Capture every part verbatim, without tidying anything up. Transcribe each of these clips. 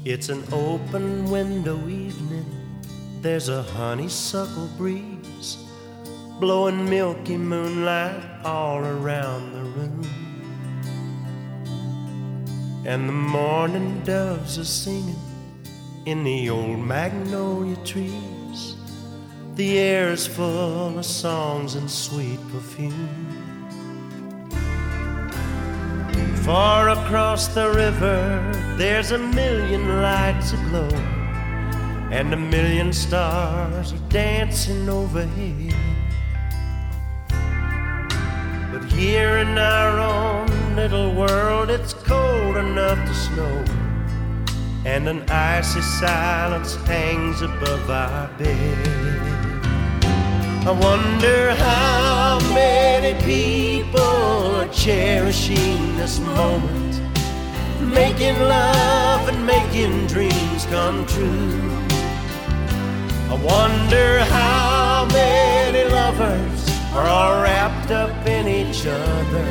It's an open window evening. There's a honeysuckle breeze blowing milky moonlight all around the room. And the morning doves are singing in the old magnolia trees. The air is full of songs and sweet perfume. Far across the river, there's a million lights aglow, and a million stars are dancing overhead. But here in our own little world, it's cold enough to snow, and an icy silence hangs above our bed. I wonder how many people are cherishing this moment, making love and making dreams come true. I wonder how many lovers are all wrapped up in each other.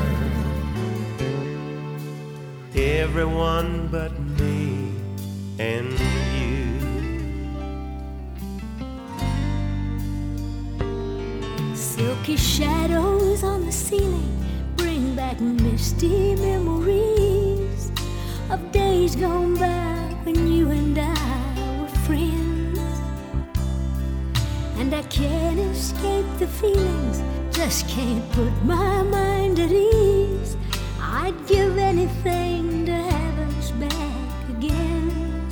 Everyone but me and you. Silky shadows on the ceiling bring back misty memories of days gone by when you and I were friends. And I can't escape the feelings, just can't put my mind at ease. I'd give anything to have us back again.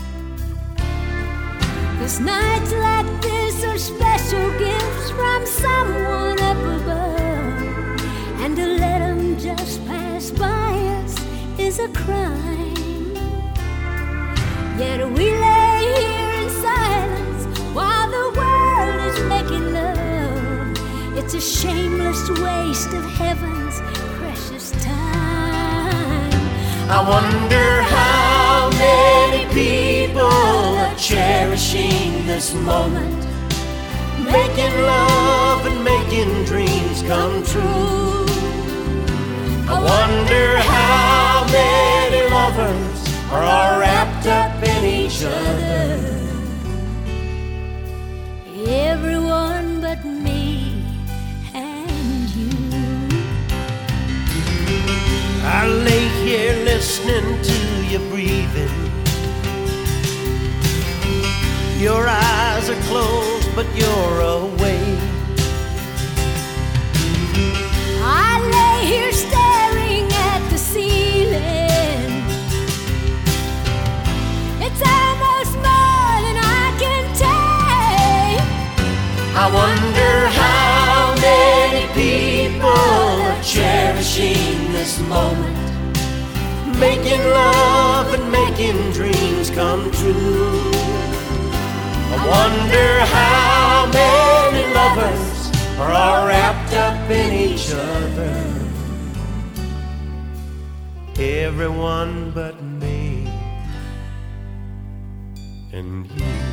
'Cause nights like this are special gifts from someone up above, and to let them just pass by us is a crime. Yet we lay here in silence while the world is making love. It's a shameless waste of heaven's precious time. I wonder how many people are cherishing this moment, making love and making dreams come true. I wonder how many lovers are all wrapped up in each other. Everyone but me and you. I lay here listening to you breathing. Your eyes are closed, but you're awake. I lay here staring at the ceiling. It's almost more than I can take. I wonder how many people are cherishing this moment, making love and making dreams come true. I wonder how many lovers are all wrapped up in each other. Everyone but me and you.